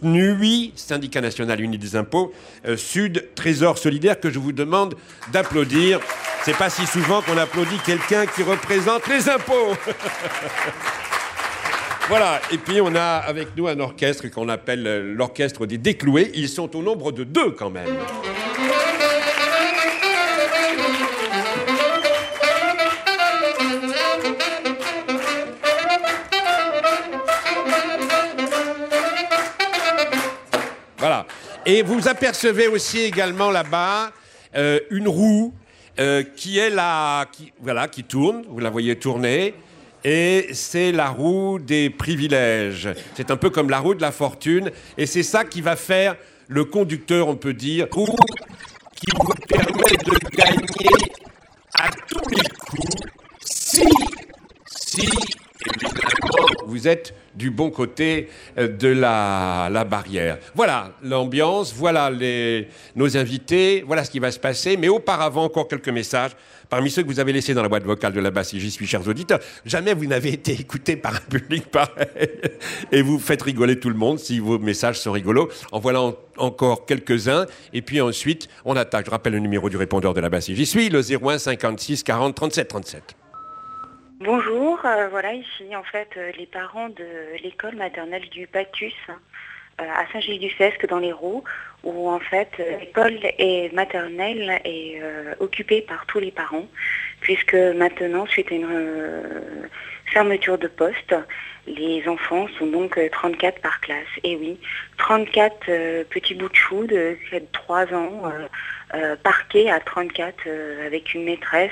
SNUI, Syndicat National Uni des Impôts, Sud, Trésor Solidaire, que je vous demande d'applaudir. C'est pas si souvent qu'on applaudit quelqu'un qui représente les impôts. Voilà, et puis on a avec nous un orchestre qu'on appelle l'orchestre des Décloués. Ils sont au nombre de 2 quand même. Voilà. Et vous apercevez aussi également là-bas une roue qui est là, qui tourne. Vous la voyez tourner. Et c'est la roue des privilèges. C'est un peu comme la roue de la fortune. Et c'est ça qui va faire le conducteur, on peut dire, roue qui vous permet de gagner à tous les coups si évidemment, vous êtes du bon côté de la barrière. Voilà l'ambiance, voilà nos invités, voilà ce qui va se passer. Mais auparavant, encore quelques messages. Parmi ceux que vous avez laissés dans la boîte vocale de là-bas, si j'y suis, chers auditeurs, jamais vous n'avez été écouté par un public pareil. Et vous faites rigoler tout le monde si vos messages sont rigolos. En voilà encore quelques-uns. Et puis ensuite, on attaque. Je rappelle le numéro du répondeur de là-bas, si j'y suis, le 01 56 40 37 37. Bonjour, voilà ici en fait les parents de l'école maternelle du Bacchus à Saint-Gilles-du-Cesque dans l'Hérault, où en fait l'école maternelle est occupée par tous les parents, puisque maintenant, suite à une fermeture de poste, les enfants sont donc 34 par classe. Et oui, 34 petits bouts de chou de 3 ans, parqués à 34 avec une maîtresse.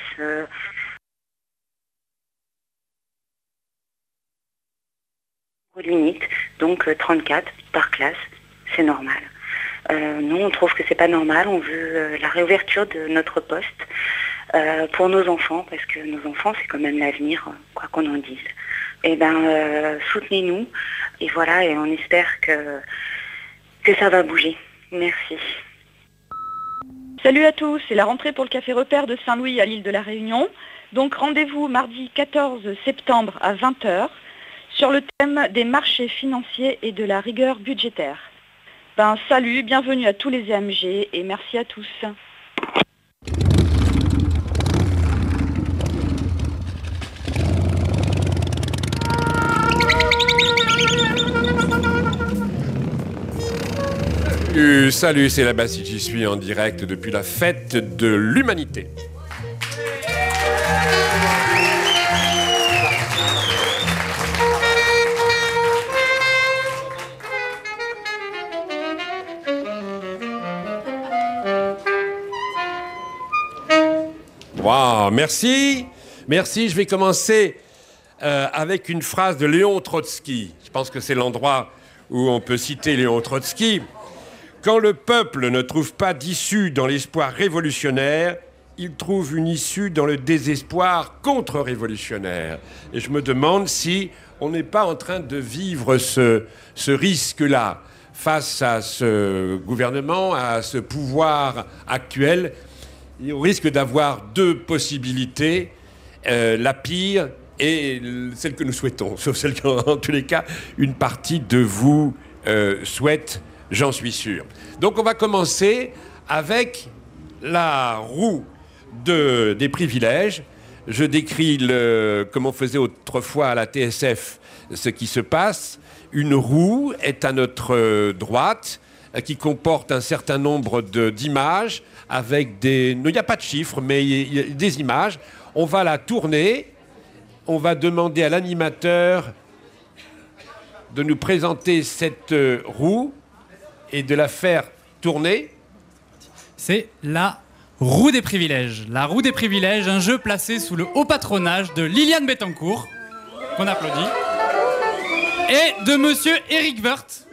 Limite, donc 34 par classe, c'est normal. Nous, on trouve que c'est pas normal, on veut la réouverture de notre poste pour nos enfants, parce que nos enfants, c'est quand même l'avenir, quoi qu'on en dise. Eh bien, soutenez-nous, et voilà, et on espère que ça va bouger. Merci. Salut à tous, c'est la rentrée pour le Café Repère de Saint-Louis à l'île de la Réunion. Donc rendez-vous mardi 14 septembre à 20h. Sur le thème des marchés financiers et de la rigueur budgétaire. Salut, bienvenue à tous les AMG et merci à tous. Salut, c'est là-bas si j'y suis en direct depuis la fête de l'humanité. Wow, merci. Merci, je vais commencer avec une phrase de Léon Trotsky. Je pense que c'est l'endroit où on peut citer Léon Trotsky. Quand le peuple ne trouve pas d'issue dans l'espoir révolutionnaire, il trouve une issue dans le désespoir contre-révolutionnaire. Et je me demande si on n'est pas en train de vivre ce risque-là face à ce gouvernement, à ce pouvoir actuel. On risque d'avoir 2 possibilités, la pire et celle que nous souhaitons, sauf celle qu'en tous les cas, une partie de vous souhaite, j'en suis sûr. Donc on va commencer avec la roue des privilèges. Je décris comme on faisait autrefois à la TSF ce qui se passe. Une roue est à notre droite qui comporte un certain nombre d'images avec il n'y a pas de chiffres, mais il y a des images. On va la tourner. On va demander à l'animateur de nous présenter cette roue et de la faire tourner. C'est la roue des privilèges. La roue des privilèges, un jeu placé sous le haut patronage de Liliane Bettencourt, qu'on applaudit, et de monsieur Eric Woerth,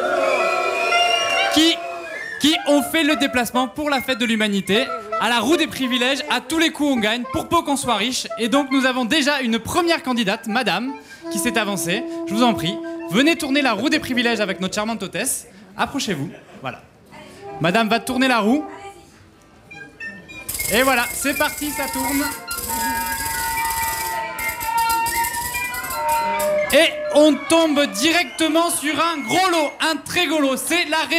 qui ont fait le déplacement pour la fête de l'humanité. À la roue des privilèges, à tous les coups on gagne, pour peu qu'on soit riche. Et donc nous avons déjà une première candidate, madame, qui s'est avancée. Je vous en prie, venez tourner la roue des privilèges avec notre charmante hôtesse. Approchez-vous, voilà. Madame va tourner la roue. Et voilà, c'est parti, ça tourne. Et on tombe directement sur un gros lot, un très gros lot. C'est la réponse.